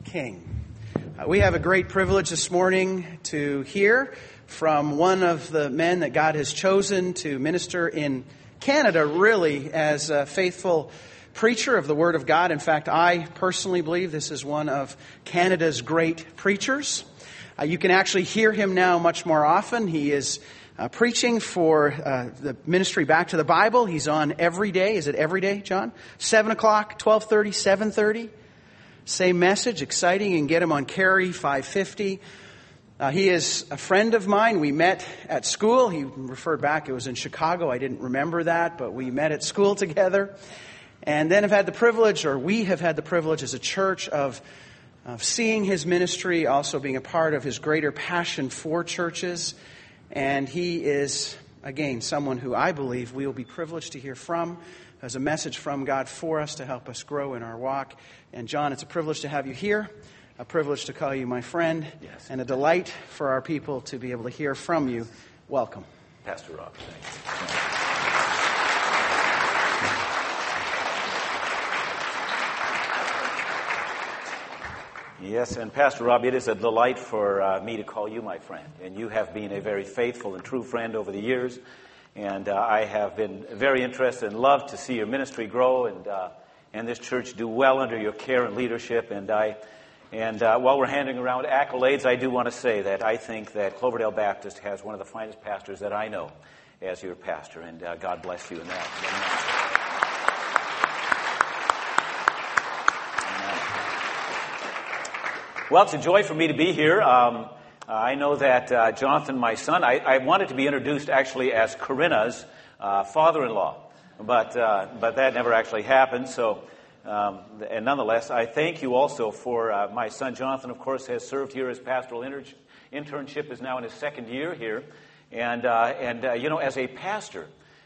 King. We have a great privilege this morning to hear from one of the men that God has chosen to minister in Canada, really, as a faithful preacher of the Word of God. In fact, I personally believe this is one of Canada's great preachers. You can actually hear him now much more often. He is preaching for the ministry Back to the Bible. He's on every day. Is it every day, John? 7 o'clock, 12:30, 7:30. Same message, exciting. You can get him on Carey 550. He is a friend of mine. We met at school. He referred back, it was in Chicago. I didn't remember that, but we met at school together. And then we have had the privilege as a church of seeing his ministry, also being a part of his greater passion for churches. And he is, again, someone who I believe we will be privileged to hear from, as a message from God for us to help us grow in our walk. And John, it's a privilege to have you here, a privilege to call you my friend, yes, and a delight for our people to be able to hear from you. Welcome. Pastor Rob, thanks. Yes, and Pastor Rob, it is a delight for me to call you my friend. And you have been a very faithful and true friend over the years. And I have been very interested and loved to see your ministry grow and this church do well under your care and leadership. And while we're handing around accolades, I do want to say that I think that Cloverdale Baptist has one of the finest pastors that I know as your pastor. And God bless you in that. Well, it's a joy for me to be here. I know that Jonathan, my son, I wanted to be introduced actually as Corinna's father-in-law, but that never actually happened. So, and nonetheless, I thank you also for my son Jonathan. Of course, has served here as pastoral internship, is now in his second year here, and as a pastor,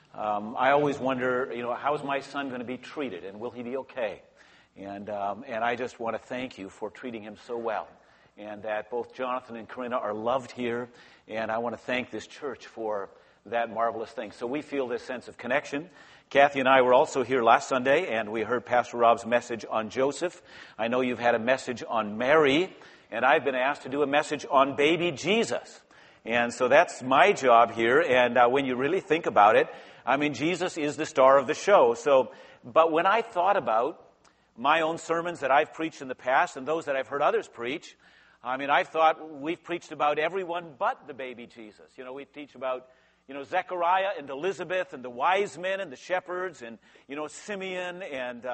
I always wonder, how is my son going to be treated, and will he be okay? And I just want to thank you for treating him so well, and that both Jonathan and Corinna are loved here, and I want to thank this church for that marvelous thing. So we feel this sense of connection. Kathy and I were also here last Sunday, and we heard Pastor Rob's message on Joseph. I know you've had a message on Mary, and I've been asked to do a message on baby Jesus. And so that's my job here, and when you really think about it, I mean, Jesus is the star of the show. But when I thought about my own sermons that I've preached in the past and those that I've heard others preach, I mean, I thought we've preached about everyone but the baby Jesus. We teach about, Zechariah and Elizabeth and the wise men and the shepherds and, Simeon and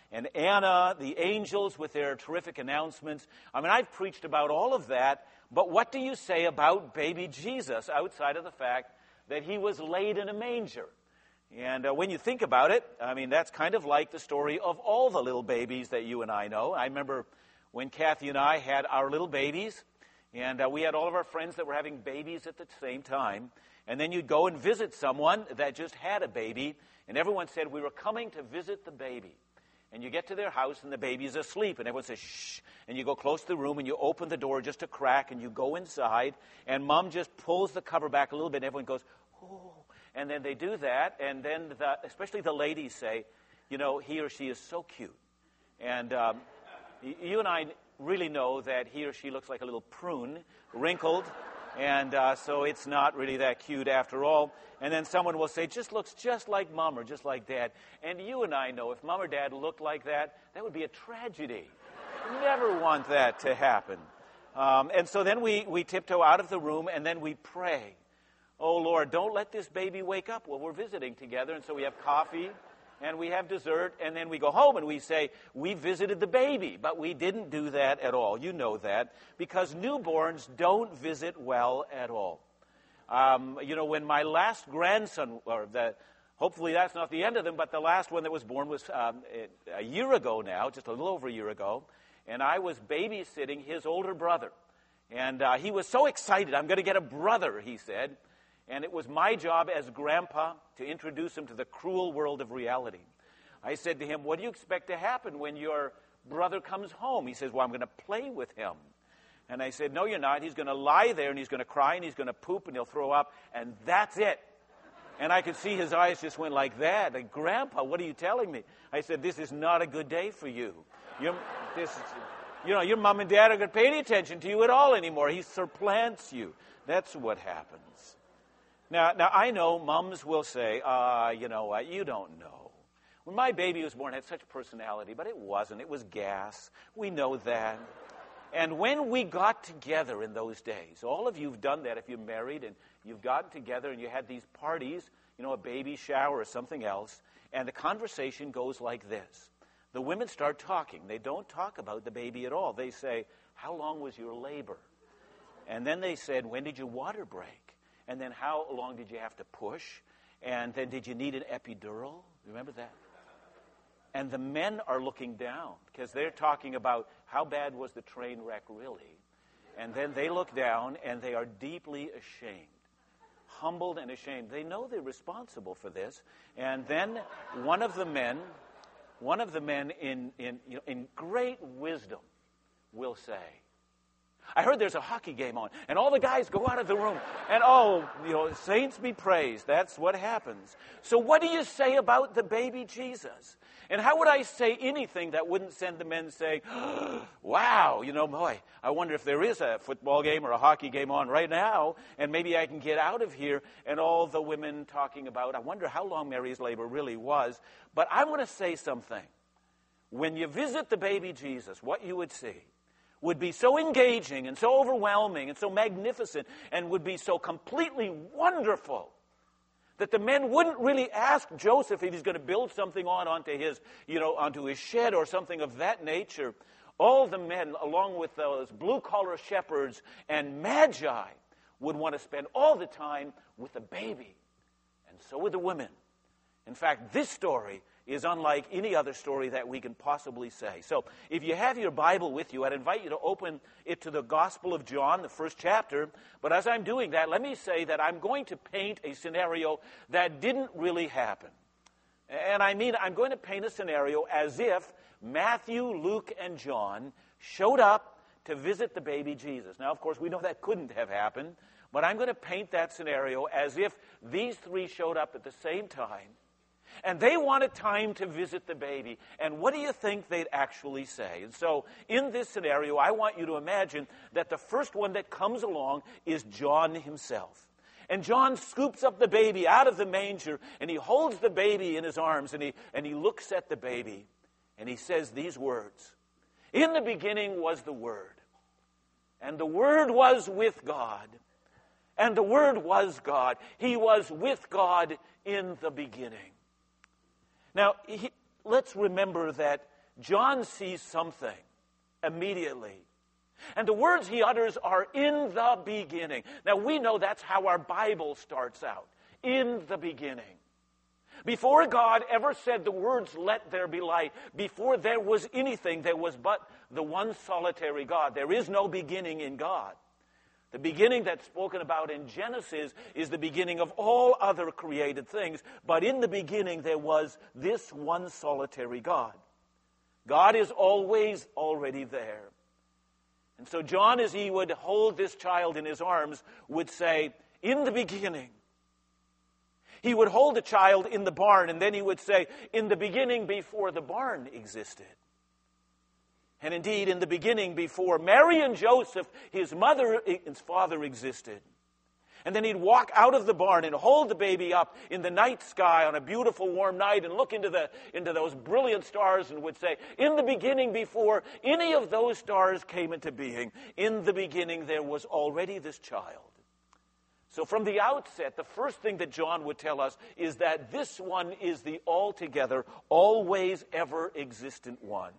Anna, the angels with their terrific announcements. I mean, I've preached about all of that, but what do you say about baby Jesus outside of the fact that he was laid in a manger? And when you think about it, I mean, that's kind of like the story of all the little babies that you and I know. I remember when Kathy and I had our little babies, and we had all of our friends that were having babies at the same time. And then you'd go and visit someone that just had a baby, and everyone said, we were coming to visit the baby. And you get to their house, and the baby's asleep, and everyone says, shh. And you go close to the room, and you open the door just a crack, and you go inside, and Mom just pulls the cover back a little bit, and everyone goes, oh. And then they do that, and then especially the ladies say, he or she is so cute. And you and I really know that he or she looks like a little prune, wrinkled, and so it's not really that cute after all. And then someone will say, just looks just like Mom or just like Dad. And you and I know if Mom or Dad looked like that, that would be a tragedy. Never want that to happen. And so then we tiptoe out of the room, and then we pray. Oh, Lord, don't let this baby wake up. Well, we're visiting together, and so we have coffee, and we have dessert, and then we go home, and we say, we visited the baby, but we didn't do that at all. You know that, because newborns don't visit well at all. When my last grandson, hopefully that's not the end of them, but the last one that was born was a year ago now, just a little over a year ago, and I was babysitting his older brother. And he was so excited, I'm going to get a brother, he said. And it was my job as grandpa to introduce him to the cruel world of reality. I said to him, what do you expect to happen when your brother comes home? He says, well, I'm going to play with him. And I said, no, you're not. He's going to lie there, and he's going to cry, and he's going to poop, and he'll throw up, and that's it. And I could see his eyes just went like that. Like, Grandpa, what are you telling me? I said, this is not a good day for you. Your mom and dad aren't going to pay any attention to you at all anymore. He supplants you. That's what happens. Now I know moms will say, you know what, you don't know. When my baby was born, it had such personality, but it wasn't. It was gas. We know that. And when we got together in those days, all of you have done that if you're married and you've gotten together and you had these parties, a baby shower or something else, and the conversation goes like this. The women start talking. They don't talk about the baby at all. They say, how long was your labor? And then they said, when did your water break? And then how long did you have to push? And then did you need an epidural? Remember that? And the men are looking down because they're talking about how bad was the train wreck really. And then they look down and they are deeply ashamed, humbled and ashamed. They know they're responsible for this. And then one of the men in great wisdom will say, I heard there's a hockey game on, and all the guys go out of the room, and saints be praised. That's what happens. So what do you say about the baby Jesus? And how would I say anything that wouldn't send the men saying, wow, boy, I wonder if there is a football game or a hockey game on right now, and maybe I can get out of here. And all the women talking about, I wonder how long Mary's labor really was. But I want to say something. When you visit the baby Jesus, what you would see would be so engaging and so overwhelming and so magnificent and would be so completely wonderful that the men wouldn't really ask Joseph if he's going to build something onto his shed or something of that nature. All the men, along with those blue-collar shepherds and magi, would want to spend all the time with the baby. And so would the women. In fact, this story is unlike any other story that we can possibly say. So if you have your Bible with you, I'd invite you to open it to the Gospel of John, the first chapter. But as I'm doing that, let me say that I'm going to paint a scenario that didn't really happen. And I mean, I'm going to paint a scenario as if Matthew, Luke, and John showed up to visit the baby Jesus. Now, of course, we know that couldn't have happened, but I'm going to paint that scenario as if these three showed up at the same time. And they wanted time to visit the baby. And what do you think they'd actually say? And so in this scenario, I want you to imagine that the first one that comes along is John himself. And John scoops up the baby out of the manger, and he holds the baby in his arms, and he looks at the baby, and he says these words. In the beginning was the Word, and the Word was with God, and the Word was God. He was with God in the beginning. Now, let's remember that John sees something immediately. And the words he utters are in the beginning. Now, we know that's how our Bible starts out. In the beginning. Before God ever said the words, let there be light, before there was anything, there was but the one solitary God. There is no beginning in God. The beginning that's spoken about in Genesis is the beginning of all other created things. But in the beginning, there was this one solitary God. God is always already there. And so John, as he would hold this child in his arms, would say, in the beginning. He would hold the child in the barn, and then he would say, in the beginning before the barn existed. And indeed, in the beginning, before Mary and Joseph, his mother and his father existed. And then he'd walk out of the barn and hold the baby up in the night sky on a beautiful warm night and look into those brilliant stars and would say, in the beginning, before any of those stars came into being, in the beginning there was already this child. So from the outset, the first thing that John would tell us is that this one is the altogether, always ever existent one.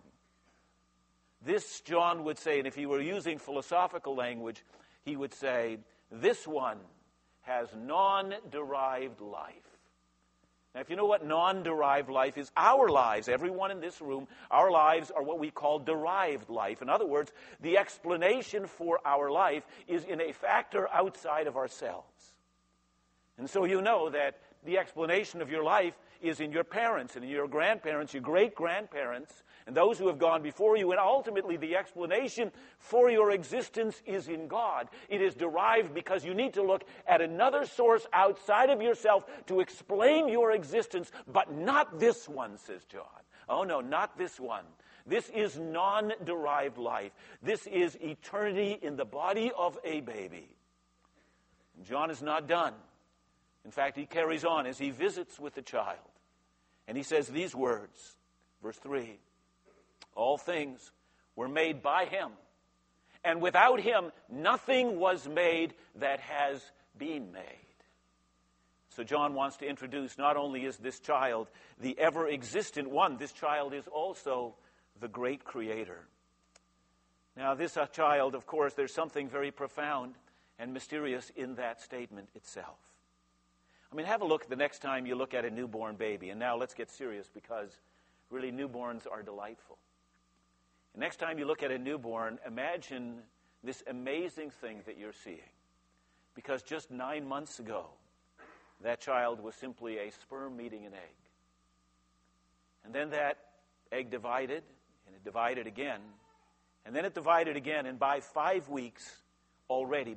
This, John would say, and if he were using philosophical language, he would say, this one has non-derived life. Now, if you know what non-derived life is, our lives, everyone in this room, our lives are what we call derived life. In other words, the explanation for our life is in a factor outside of ourselves. And so you know that the explanation of your life is in your parents and in your grandparents, your great-grandparents, and those who have gone before you. And ultimately, the explanation for your existence is in God. It is derived because you need to look at another source outside of yourself to explain your existence, but not this one, says John. Oh, no, not this one. This is non-derived life. This is eternity in the body of a baby. And John is not done. In fact, he carries on as he visits with the child. And he says these words, verse 3, all things were made by him, and without him nothing was made that has been made. So John wants to introduce, not only is this child the ever-existent one, this child is also the great creator. Now, this child, of course, there's something very profound and mysterious in that statement itself. I mean, have a look the next time you look at a newborn baby. And now let's get serious, because really newborns are delightful. The next time you look at a newborn, imagine this amazing thing that you're seeing. Because just 9 months ago, that child was simply a sperm meeting an egg. And then that egg divided, and it divided again. And then it divided again, and by 5 weeks already,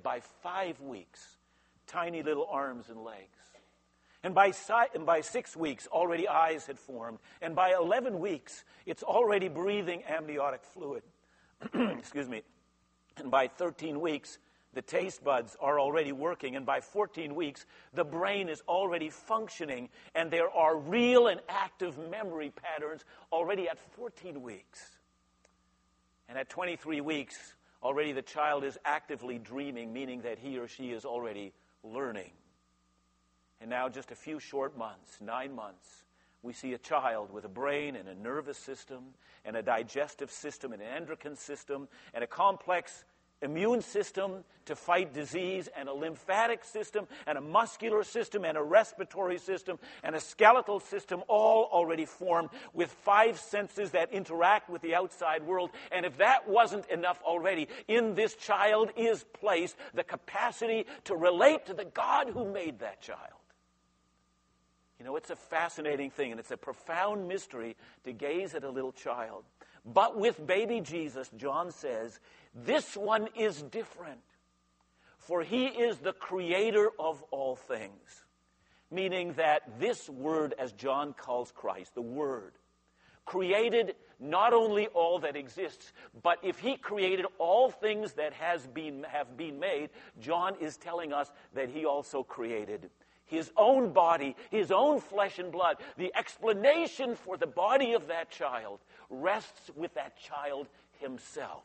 tiny little arms and legs. And by 6 weeks, already eyes had formed. And by 11 weeks, it's already breathing amniotic fluid. Excuse me. And by 13 weeks, the taste buds are already working. And by 14 weeks, the brain is already functioning. And there are real and active memory patterns already at 14 weeks. And at 23 weeks, already the child is actively dreaming, meaning that he or she is already learning. And now just a few short months, 9 months, we see a child with a brain and a nervous system and a digestive system and an endocrine system and a complex immune system to fight disease and a lymphatic system and a muscular system and a respiratory system and a skeletal system, all already formed with 5 senses that interact with the outside world. And if that wasn't enough already, in this child is placed the capacity to relate to the God who made that child. You know, it's a fascinating thing, and it's a profound mystery to gaze at a little child. But with baby Jesus, John says, this one is different, for he is the creator of all things. Meaning that this Word, as John calls Christ, the Word, created not only all that exists, but if he created all things that have been made, John is telling us that he also created his own body, his own flesh and blood. The explanation for the body of that child rests with that child himself.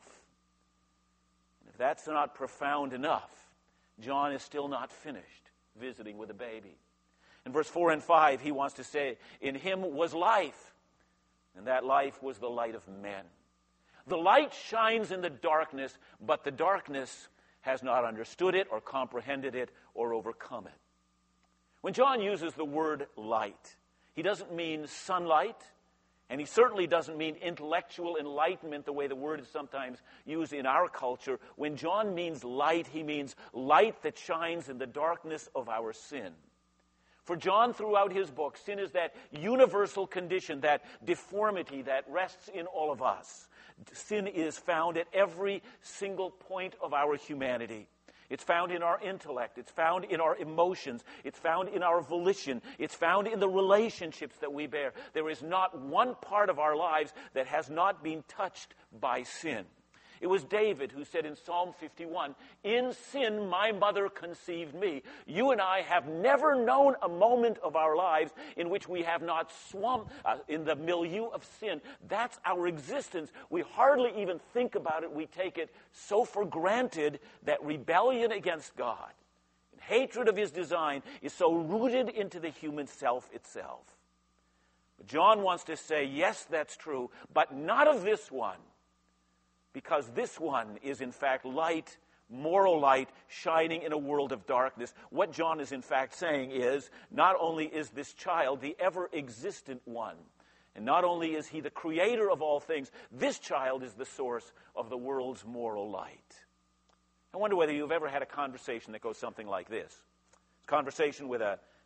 And if that's not profound enough, John is still not finished visiting with a baby. In verse 4 and 5, he wants to say, in him was life, and that life was the light of men. The light shines in the darkness, but the darkness has not understood it or comprehended it or overcome it. When John uses the word light, he doesn't mean sunlight, and he certainly doesn't mean intellectual enlightenment the way the word is sometimes used in our culture. When John means light, he means light that shines in the darkness of our sin. For John, throughout his book, sin is that universal condition, that deformity that rests in all of us. Sin is found at every single point of our humanity. It's found in our intellect. It's found in our emotions. It's found in our volition. It's found in the relationships that we bear. There is not one part of our lives that has not been touched by sin. It was David who said in Psalm 51, in sin my mother conceived me. You and I have never known a moment of our lives in which we have not swum in the milieu of sin. That's our existence. We hardly even think about it. We take it so for granted that rebellion against God and hatred of his design is so rooted into the human self itself. But John wants to say, yes, that's true, but not of this one. Because this one is, in fact, light, moral light, shining in a world of darkness. What John is, in fact, saying is, not only is this child the ever-existent one, and not only is he the creator of all things, this child is the source of the world's moral light. I wonder whether you've ever had a conversation that goes something like this. A conversation with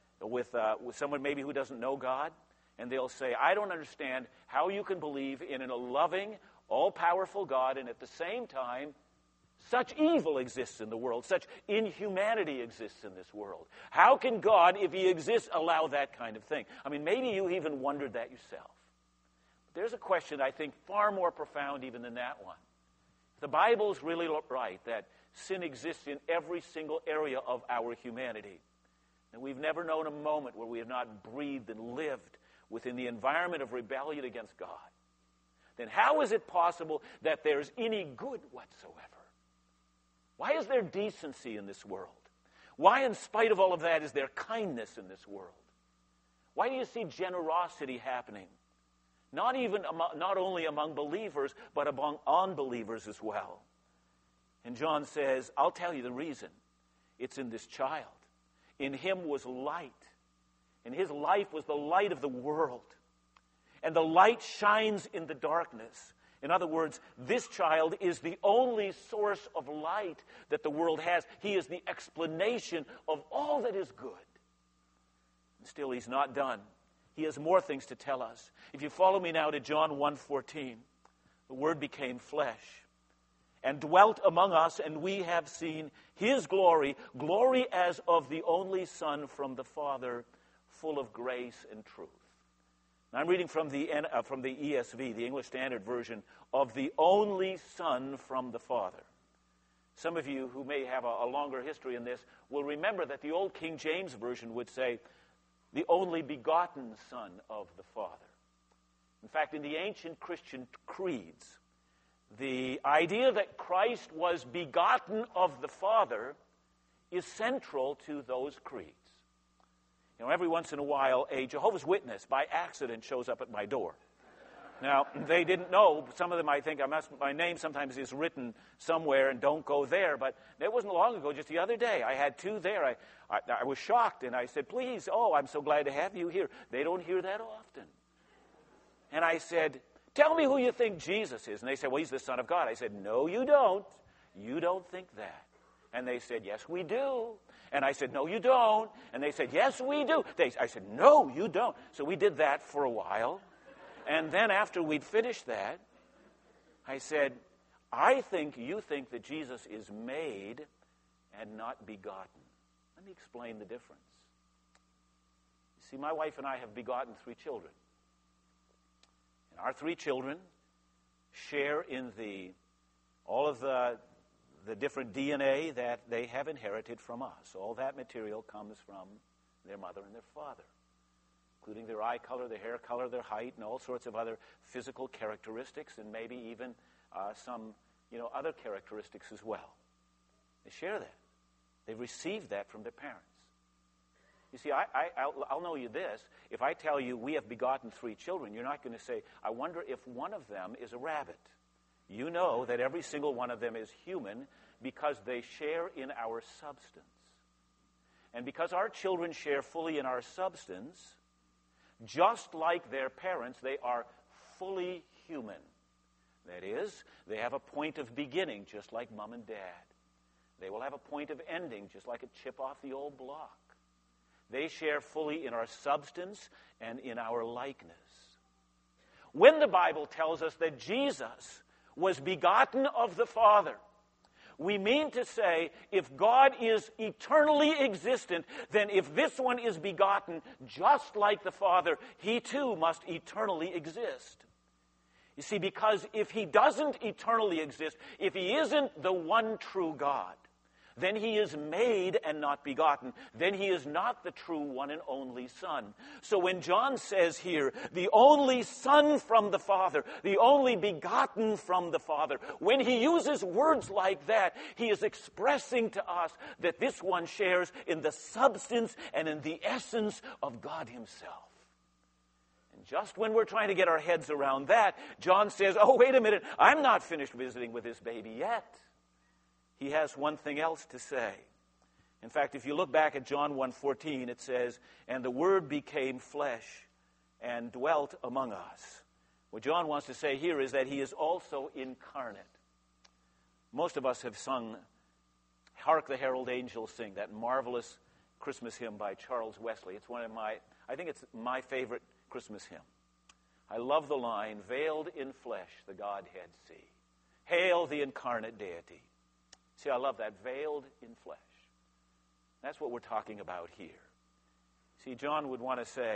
someone maybe who doesn't know God, and they'll say, I don't understand how you can believe in a loving, all-powerful God, and at the same time, such evil exists in the world, such inhumanity exists in this world. How can God, if he exists, allow that kind of thing? I mean, maybe you even wondered that yourself. there's a question I think far more profound even than that one. If the Bible's really right that sin exists in every single area of our humanity, and we've never known a moment where we have not breathed and lived within the environment of rebellion against God, then how is it possible that there's any good whatsoever? Why is there decency in this world? Why, in spite of all of that, is there kindness in this world? Why do you see generosity happening? Not only among believers, but among unbelievers as well. And John says, I'll tell you the reason. It's in this child. In him was light. And his life was the light of the world. And the light shines in the darkness. In other words, this child is the only source of light that the world has. He is the explanation of all that is good. And still, he's not done. He has more things to tell us. If you follow me now to John 1:14, the Word became flesh and dwelt among us, and we have seen his glory, glory as of the only Son from the Father, full of grace and truth. Now, I'm reading from the ESV, the English Standard Version, of the only Son from the Father. Some of you who may have a longer history in this will remember that the old King James Version would say, the only begotten Son of the Father. In fact, in the ancient Christian creeds, the idea that Christ was begotten of the Father is central to those creeds. You know, every once in a while, a Jehovah's Witness, by accident, shows up at my door. Now, they didn't know. Some of them, I think, my name sometimes is written somewhere and don't go there. But it wasn't long ago, just the other day. I had two there. I was shocked, and I said, please, I'm so glad to have you here. They don't hear that often. And I said, tell me who you think Jesus is. And they said, well, he's the Son of God. I said, no, you don't. You don't think that. And they said, yes, we do. And I said, no, you don't. And they said, yes, we do. I said, no, you don't. So we did that for a while. And then after we'd finished that, I said, I think you think that Jesus is made and not begotten. Let me explain the difference. You see, my wife and I have begotten 3 children. And our 3 children share in all of the different DNA that they have inherited from us. All that material comes from their mother and their father, including their eye color, their hair color, their height, and all sorts of other physical characteristics, and maybe even some other characteristics as well. They share that. They've received that from their parents. You see, I'll know you this. If I tell you we have begotten 3 children, you're not going to say, I wonder if one of them is a rabbit. You know that every single one of them is human because they share in our substance. And because our children share fully in our substance, just like their parents, they are fully human. That is, they have a point of beginning, just like mom and dad. They will have a point of ending, just like a chip off the old block. They share fully in our substance and in our likeness. When the Bible tells us that Jesus was begotten of the Father, we mean to say, if God is eternally existent, then if this one is begotten just like the Father, he too must eternally exist. You see, because if he doesn't eternally exist, if he isn't the one true God, then he is made and not begotten. Then he is not the true one and only Son. So when John says here, the only Son from the Father, the only begotten from the Father, when he uses words like that, he is expressing to us that this one shares in the substance and in the essence of God himself. And just when we're trying to get our heads around that, John says, oh, wait a minute, I'm not finished visiting with this baby yet. He has one thing else to say. In fact, if you look back at John 1:14, it says, and the Word became flesh and dwelt among us. What John wants to say here is that he is also incarnate. Most of us have sung Hark the Herald Angels Sing, that marvelous Christmas hymn by Charles Wesley. It's I think it's my favorite Christmas hymn. I love the line, veiled in flesh the Godhead see. Hail the incarnate deity. See, I love that, veiled in flesh. That's what we're talking about here. See, John would want to say,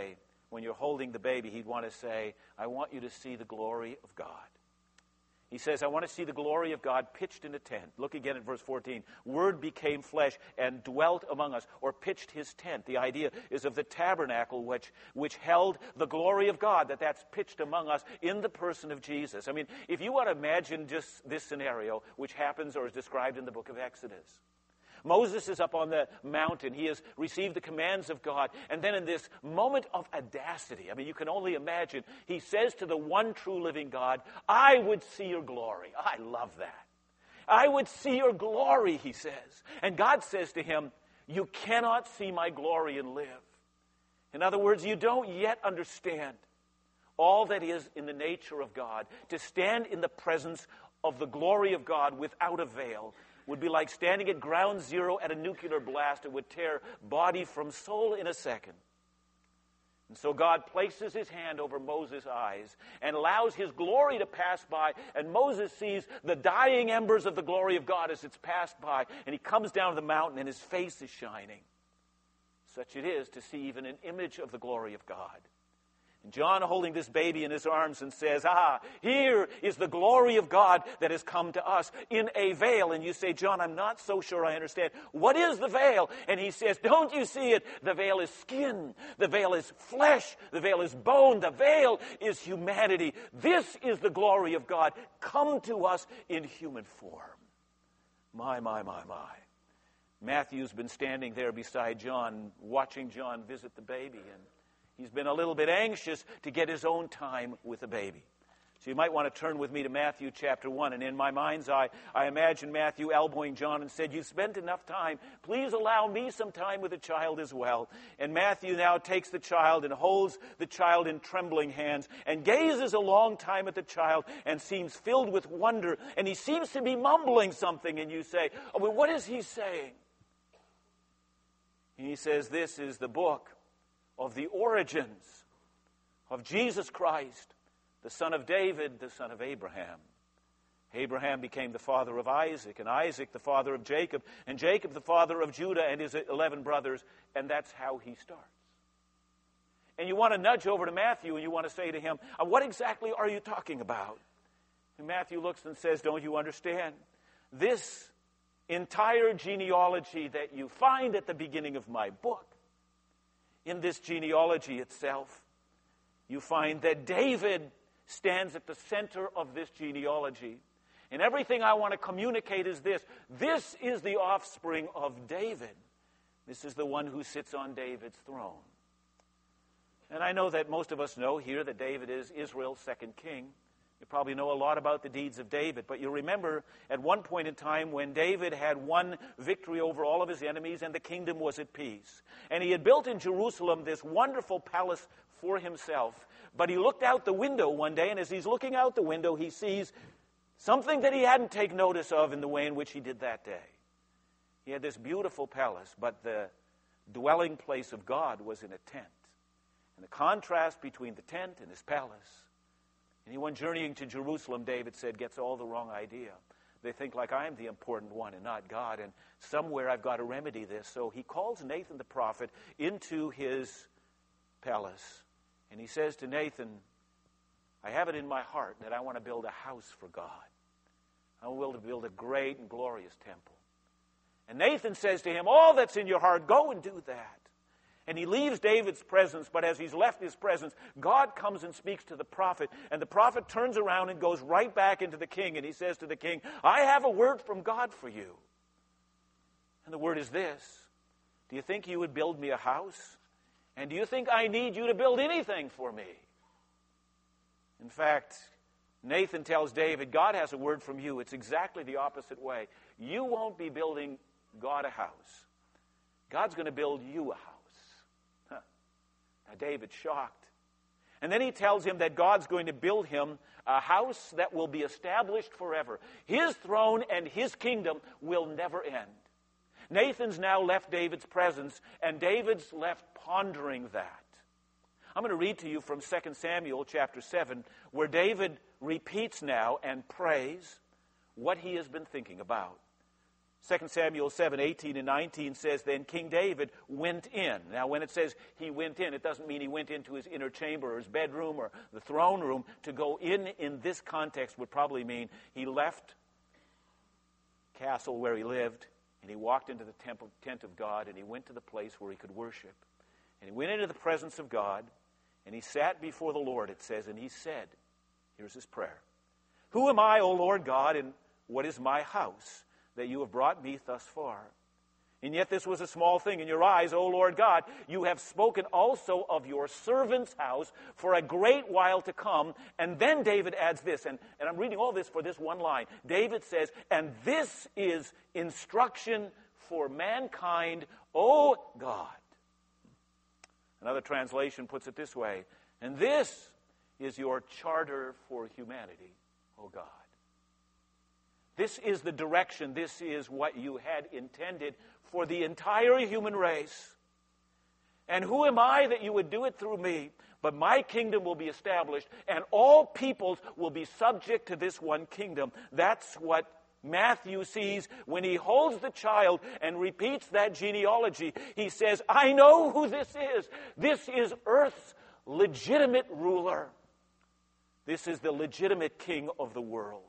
when you're holding the baby, he'd want to say, I want you to see the glory of God. He says, I want to see the glory of God pitched in a tent. Look again at verse 14. Word became flesh and dwelt among us, or pitched his tent. The idea is of the tabernacle which held the glory of God, that's pitched among us in the person of Jesus. I mean, if you want to imagine just this scenario, which happens or is described in the book of Exodus. Moses is up on the mountain. He has received the commands of God. And then in this moment of audacity, I mean, you can only imagine, he says to the one true living God, I would see your glory. I love that. I would see your glory, he says. And God says to him, you cannot see my glory and live. In other words, you don't yet understand all that is in the nature of God. To stand in the presence of the glory of God without a veil would be like standing at ground zero at a nuclear blast. It would tear body from soul in a second. And so God places his hand over Moses' eyes and allows his glory to pass by. And Moses sees the dying embers of the glory of God as it's passed by. And he comes down the mountain and his face is shining. Such it is to see even an image of the glory of God. And John holding this baby in his arms and says, here is the glory of God that has come to us in a veil. And you say, John, I'm not so sure I understand. What is the veil? And he says, don't you see it? The veil is skin. The veil is flesh. The veil is bone. The veil is humanity. This is the glory of God come to us in human form. My. Matthew's been standing there beside John, watching John visit the baby, and he's been a little bit anxious to get his own time with the baby. So you might want to turn with me to Matthew chapter 1. And in my mind's eye, I imagine Matthew elbowing John and said, you've spent enough time. Please allow me some time with the child as well. And Matthew now takes the child and holds the child in trembling hands and gazes a long time at the child and seems filled with wonder. And he seems to be mumbling something. And you say, well, what is he saying? And he says, this is the book of the origins of Jesus Christ, the son of David, the son of Abraham. Abraham became the father of Isaac, and Isaac the father of Jacob, and Jacob the father of Judah and his 11 brothers, and that's how he starts. And you want to nudge over to Matthew and you want to say to him, what exactly are you talking about? And Matthew looks and says, don't you understand? This entire genealogy that you find at the beginning of my book, in this genealogy itself, you find that David stands at the center of this genealogy. And everything I want to communicate is this. This is the offspring of David. This is the one who sits on David's throne. And I know that most of us know here that David is Israel's second king. You probably know a lot about the deeds of David, but you remember at one point in time when David had won victory over all of his enemies and the kingdom was at peace. And he had built in Jerusalem this wonderful palace for himself. But he looked out the window one day, and as he's looking out the window, he sees something that he hadn't taken notice of in the way in which he did that day. He had this beautiful palace, but the dwelling place of God was in a tent. And the contrast between the tent and his palace. Anyone journeying to Jerusalem, David said, gets all the wrong idea. They think like I am the important one and not God, and somewhere I've got to remedy this. So he calls Nathan the prophet into his palace. And he says to Nathan, I have it in my heart that I want to build a house for God. I will to build a great and glorious temple. And Nathan says to him, all that's in your heart, go and do that. And he leaves David's presence, but as he's left his presence, God comes and speaks to the prophet. And the prophet turns around and goes right back into the king. And he says to the king, I have a word from God for you. And the word is this. Do you think you would build me a house? And do you think I need you to build anything for me? In fact, Nathan tells David, God has a word from you. It's exactly the opposite way. You won't be building God a house. God's going to build you a house. Now, David's shocked. And then he tells him that God's going to build him a house that will be established forever. His throne and his kingdom will never end. Nathan's now left David's presence, and David's left pondering that. I'm going to read to you from 2 Samuel chapter 7, where David repeats now and prays what he has been thinking about. 2 Samuel 7:18 and 19 says, then King David went in. Now, when it says he went in, it doesn't mean he went into his inner chamber or his bedroom or the throne room. To go in this context would probably mean he left castle where he lived, and he walked into the tent of God, and he went to the place where he could worship. And he went into the presence of God, and he sat before the Lord, it says, and he said, here's his prayer, who am I, O Lord God, and what is my house, that you have brought me thus far? And yet this was a small thing in your eyes, O Lord God. You have spoken also of your servant's house for a great while to come. And then David adds this, and I'm reading all this for this one line. David says, and this is instruction for mankind, O God. Another translation puts it this way, and this is your charter for humanity, O God. This is the direction, this is what you had intended for the entire human race. And who am I that you would do it through me? But my kingdom will be established, and all peoples will be subject to this one kingdom. That's what Matthew sees when he holds the child and repeats that genealogy. He says, I know who this is. This is earth's legitimate ruler. This is the legitimate king of the world.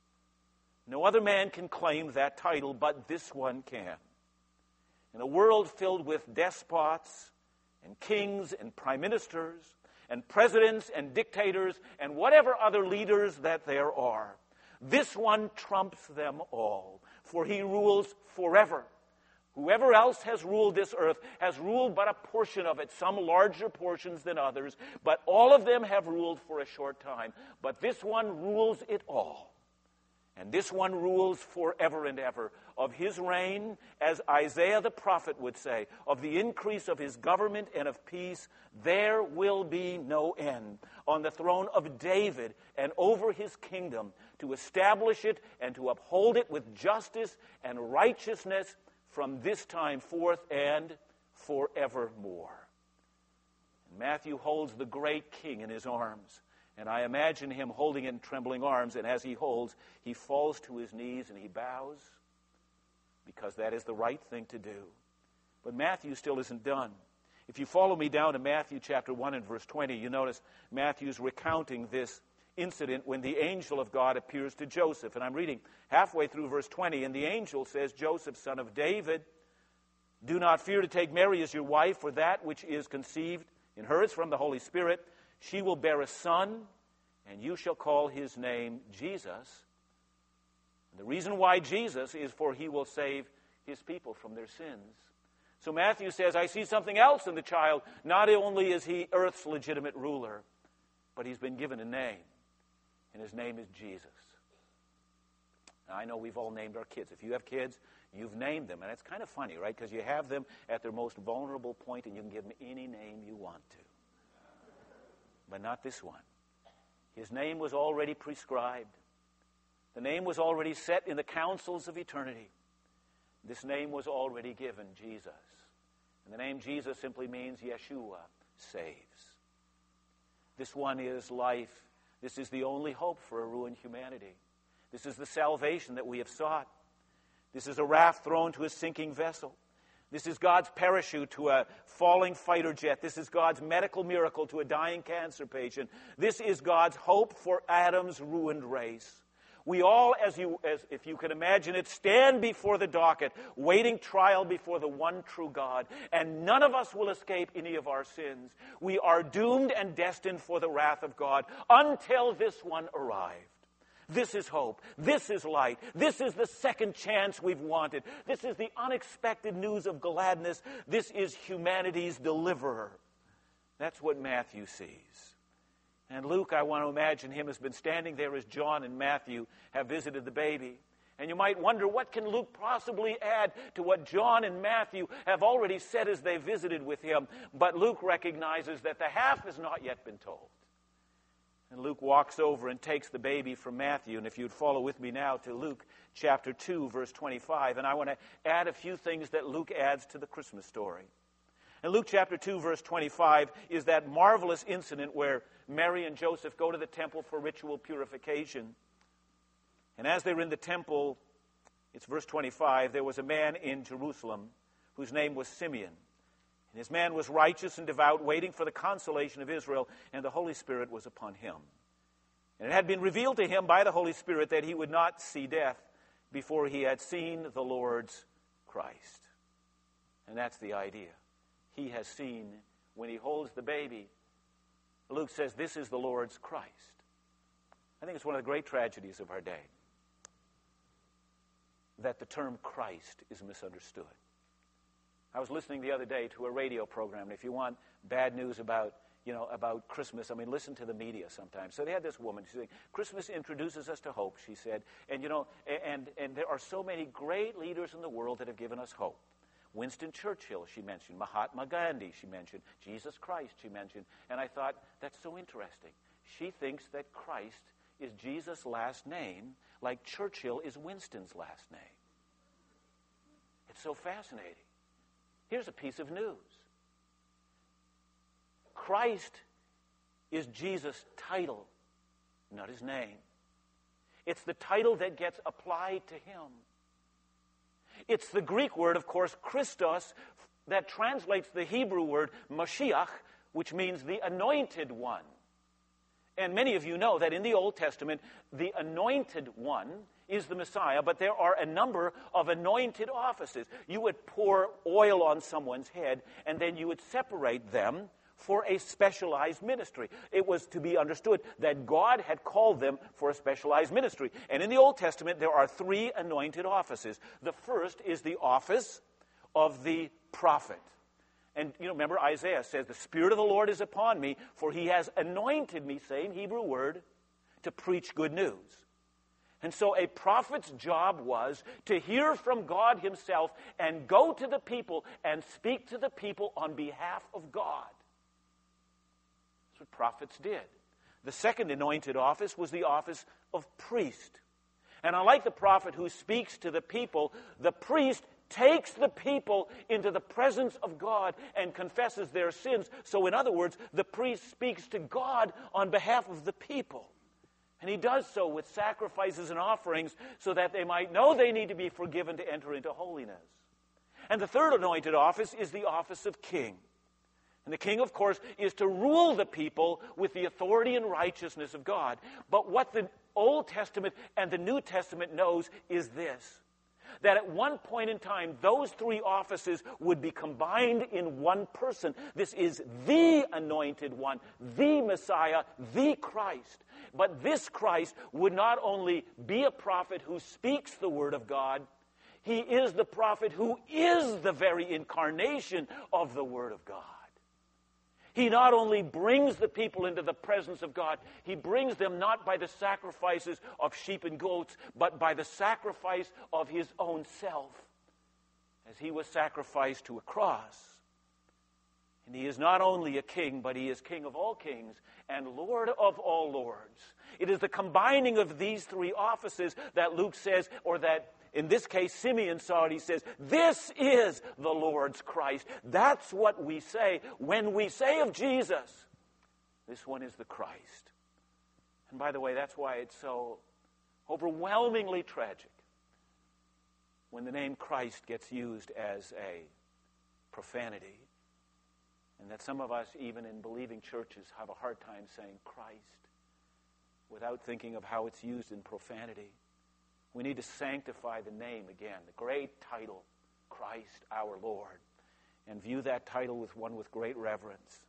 No other man can claim that title, but this one can. In a world filled with despots and kings and prime ministers and presidents and dictators and whatever other leaders that there are, this one trumps them all, for he rules forever. Whoever else has ruled this earth has ruled but a portion of it, some larger portions than others, but all of them have ruled for a short time. But this one rules it all. And this one rules forever and ever. Of his reign, as Isaiah the prophet would say, of the increase of his government and of peace, there will be no end. On the throne of David and over his kingdom, to establish it and to uphold it with justice and righteousness from this time forth and forevermore. And Matthew holds the great king in his arms. And I imagine him holding it in trembling arms, and as he holds, he falls to his knees and he bows, because that is the right thing to do. But Matthew still isn't done. If you follow me down to Matthew chapter 1 and verse 20, you notice Matthew's recounting this incident when the angel of God appears to Joseph. And I'm reading halfway through verse 20, and the angel says, Joseph, son of David, do not fear to take Mary as your wife, for that which is conceived in her is from the Holy Spirit. She will bear a son, and you shall call his name Jesus. And the reason why Jesus is for he will save his people from their sins. So Matthew says, I see something else in the child. Not only is he earth's legitimate ruler, but he's been given a name, and his name is Jesus. Now, I know we've all named our kids. If you have kids, you've named them. And it's kind of funny, right? Because you have them at their most vulnerable point, and you can give them any name you want to. But not this one. His name was already prescribed. The name was already set in the councils of eternity. This name was already given, Jesus. And the name Jesus simply means Yeshua saves. This one is life. This is the only hope for a ruined humanity. This is the salvation that we have sought. This is a raft thrown to a sinking vessel. This is God's parachute to a falling fighter jet. This is God's medical miracle to a dying cancer patient. This is God's hope for Adam's ruined race. We all, as if you can imagine it, stand before the docket, waiting trial before the one true God, and none of us will escape any of our sins. We are doomed and destined for the wrath of God until this one arrived. This is hope. This is light. This is the second chance we've wanted. This is the unexpected news of gladness. This is humanity's deliverer. That's what Matthew sees. And Luke, I want to imagine him, has been standing there as John and Matthew have visited the baby. And you might wonder, what can Luke possibly add to what John and Matthew have already said as they visited with him? But Luke recognizes that the half has not yet been told. And Luke walks over and takes the baby from Matthew. And if you'd follow with me now to Luke chapter 2, verse 25. And I want to add a few things that Luke adds to the Christmas story. And Luke chapter 2, verse 25 is that marvelous incident where Mary and Joseph go to the temple for ritual purification. And as they're in the temple, It's verse 25. There was a man in Jerusalem whose name was Simeon. And his man was righteous and devout, waiting for the consolation of Israel, and the Holy Spirit was upon him. And it had been revealed to him by the Holy Spirit that he would not see death before he had seen the Lord's Christ. And that's the idea. He has seen, when he holds the baby, Luke says, this is the Lord's Christ. I think it's one of the great tragedies of our day that the term Christ is misunderstood. I was listening the other day to a radio program, and if you want bad news about Christmas, listen to the media sometimes. So they had this woman, she's saying, Christmas introduces us to hope, she said, and there are so many great leaders in the world that have given us hope. Winston Churchill, she mentioned, Mahatma Gandhi, she mentioned, Jesus Christ, she mentioned, and I thought, that's so interesting. She thinks that Christ is Jesus' last name, like Churchill is Winston's last name. It's so fascinating. Here's a piece of news. Christ is Jesus' title, not his name. It's the title that gets applied to him. It's the Greek word, of course, Christos, that translates the Hebrew word Mashiach, which means the anointed one. And many of you know that in the Old Testament, the anointed one is the Messiah, but there are a number of anointed offices. You would pour oil on someone's head, and then you would separate them for a specialized ministry. It was to be understood that God had called them for a specialized ministry. And in the Old Testament, there are 3 anointed offices. The first is the office of the prophet. And remember, Isaiah says, the Spirit of the Lord is upon me, for he has anointed me, same Hebrew word, to preach good news. And so a prophet's job was to hear from God himself and go to the people and speak to the people on behalf of God. That's what prophets did. The second anointed office was the office of priest. And unlike the prophet who speaks to the people, the priest takes the people into the presence of God and confesses their sins. So in other words, the priest speaks to God on behalf of the people. And he does so with sacrifices and offerings so that they might know they need to be forgiven to enter into holiness. And the third anointed office is the office of king. And the king, of course, is to rule the people with the authority and righteousness of God. But what the Old Testament and the New Testament knows is this: that at one point in time, those 3 offices would be combined in one person. This is the anointed one, the Messiah, the Christ. But this Christ would not only be a prophet who speaks the word of God, he is the prophet who is the very incarnation of the word of God. He not only brings the people into the presence of God, he brings them not by the sacrifices of sheep and goats, but by the sacrifice of his own self, as he was sacrificed to a cross. And he is not only a king, but he is King of all kings and Lord of all lords. It is the combining of these 3 offices that Luke says, or that in this case, Simeon saw it. He says, this is the Lord's Christ. That's what we say when we say of Jesus, this one is the Christ. And by the way, that's why it's so overwhelmingly tragic when the name Christ gets used as a profanity. And that some of us, even in believing churches, have a hard time saying Christ without thinking of how it's used in profanity. We need to sanctify the name again, the great title, Christ our Lord, and view that title with great reverence.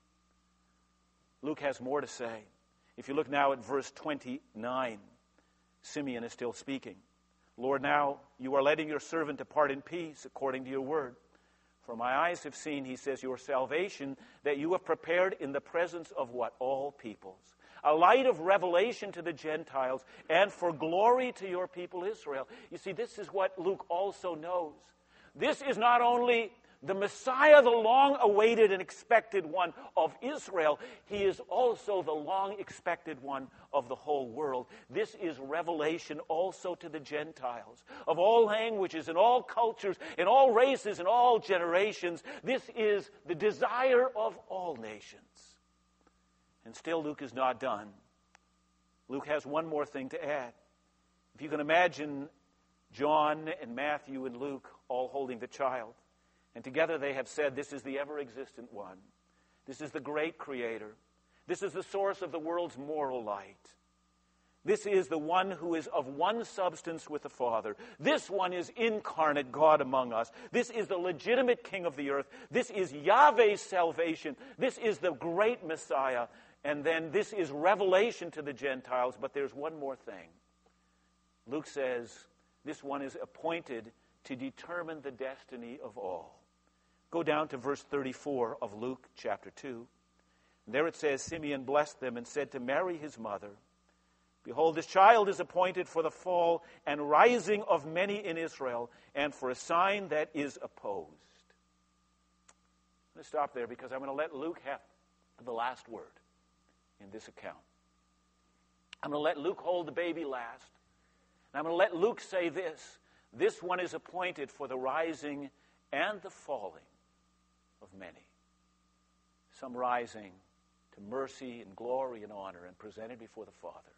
Luke has more to say. If you look now at verse 29, Simeon is still speaking. Lord, now you are letting your servant depart in peace according to your word. For my eyes have seen, he says, your salvation that you have prepared in the presence of what? All peoples. A light of revelation to the Gentiles, and for glory to your people Israel. You see, this is what Luke also knows. This is not only the Messiah, the long-awaited and expected one of Israel. He is also the long-expected one of the whole world. This is revelation also to the Gentiles, of all languages and all cultures and all races and all generations. This is the desire of all nations. And still Luke is not done. Luke has one more thing to add. If you can imagine John and Matthew and Luke all holding the child. And together they have said, this is the ever-existent one. This is the great Creator. This is the source of the world's moral light. This is the one who is of one substance with the Father. This one is incarnate God among us. This is the legitimate King of the earth. This is Yahweh's salvation. This is the great Messiah. And then this is revelation to the Gentiles. But there's one more thing. Luke says this one is appointed to determine the destiny of all. Go down to verse 34 of Luke chapter 2. And there it says, Simeon blessed them and said to Mary his mother, Behold, this child is appointed for the fall and rising of many in Israel, and for a sign that is opposed. I'm going to stop there because I'm going to let Luke have the last word in this account. I'm going to let Luke hold the baby last. And I'm going to let Luke say this. This one is appointed for the rising and the falling of many. Some rising to mercy and glory and honor and presented before the Father.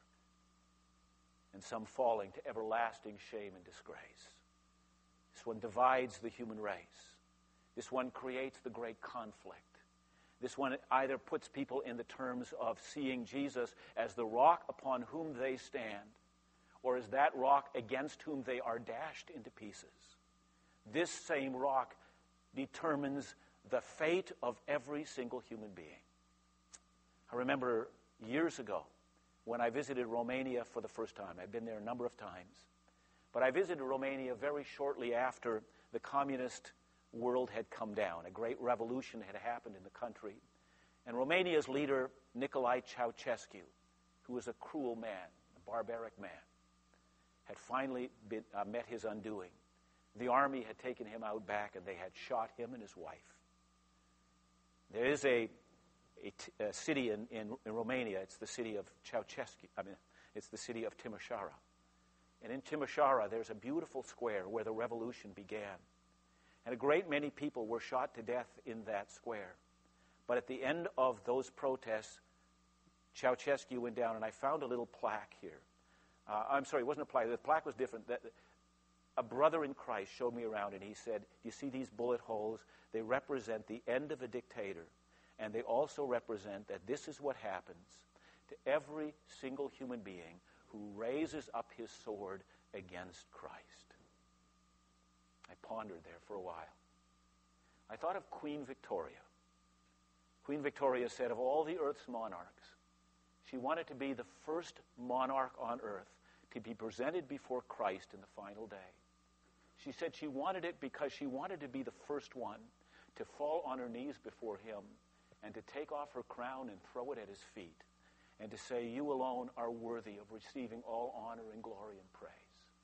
And some falling to everlasting shame and disgrace. This one divides the human race. This one creates the great conflict. This one either puts people in the terms of seeing Jesus as the rock upon whom they stand, or as that rock against whom they are dashed into pieces. This same rock determines the fate of every single human being. I remember years ago, when I visited Romania for the first time. I've been there a number of times. But I visited Romania very shortly after the communist world had come down. A great revolution had happened in the country. And Romania's leader, Nicolae Ceausescu, who was a cruel man, a barbaric man, had finally met his undoing. The army had taken him out back and they had shot him and his wife. There is a city in Romania. It's the city of Ceausescu. It's the city of Timișoara. And in Timișoara, there's a beautiful square where the revolution began. And a great many people were shot to death in that square. But at the end of those protests, Ceausescu went down, and I found a little plaque here. I'm sorry, it wasn't a plaque. The plaque was different. A brother in Christ showed me around, and he said, you see these bullet holes? They represent the end of a dictator. And they also represent that this is what happens to every single human being who raises up his sword against Christ. I pondered there for a while. I thought of Queen Victoria. Queen Victoria said of all the earth's monarchs, she wanted to be the first monarch on earth to be presented before Christ in the final day. She said she wanted it because she wanted to be the first one to fall on her knees before him and to take off her crown and throw it at his feet, and to say, you alone are worthy of receiving all honor and glory and praise.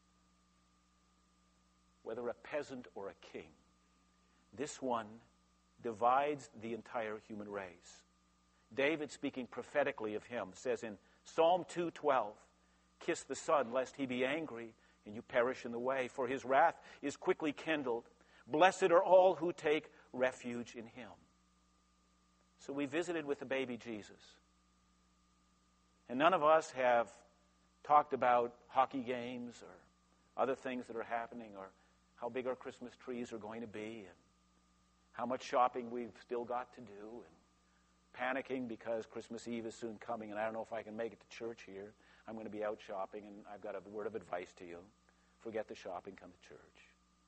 Whether a peasant or a king, this one divides the entire human race. David, speaking prophetically of him, says in Psalm 2:12, kiss the Son, lest he be angry, and you perish in the way, for his wrath is quickly kindled. Blessed are all who take refuge in him. So we visited with the baby Jesus. And none of us have talked about hockey games or other things that are happening, or how big our Christmas trees are going to be, and how much shopping we've still got to do, and panicking because Christmas Eve is soon coming and I don't know if I can make it to church here. I'm going to be out shopping, and I've got a word of advice to you. Forget the shopping, come to church.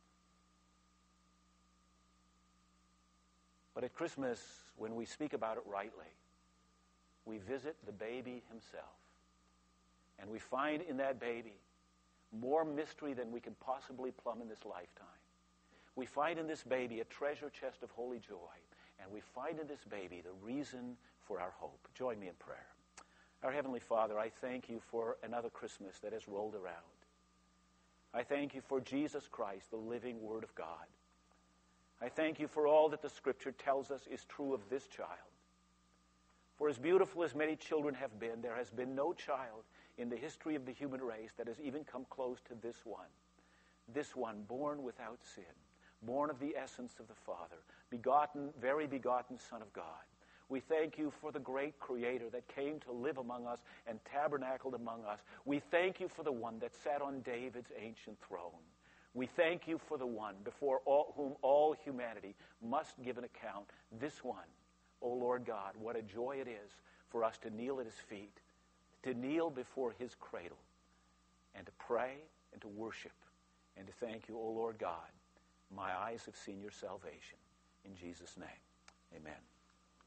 But at Christmas, when we speak about it rightly, we visit the baby himself. And we find in that baby more mystery than we can possibly plumb in this lifetime. We find in this baby a treasure chest of holy joy. And we find in this baby the reason for our hope. Join me in prayer. Our Heavenly Father, I thank you for another Christmas that has rolled around. I thank you for Jesus Christ, the living Word of God. I thank you for all that the Scripture tells us is true of this child. For as beautiful as many children have been, there has been no child in the history of the human race that has even come close to this one. This one, born without sin, born of the essence of the Father, begotten, very begotten Son of God, We thank you for the great Creator that came to live among us and tabernacled among us. We thank you for the one that sat on David's ancient throne. We thank you for the one before whom all humanity must give an account. This one, O Lord God, what a joy it is for us to kneel at his feet, to kneel before his cradle, and to pray and to worship and to thank you, O Lord God. My eyes have seen your salvation. In Jesus' name, amen.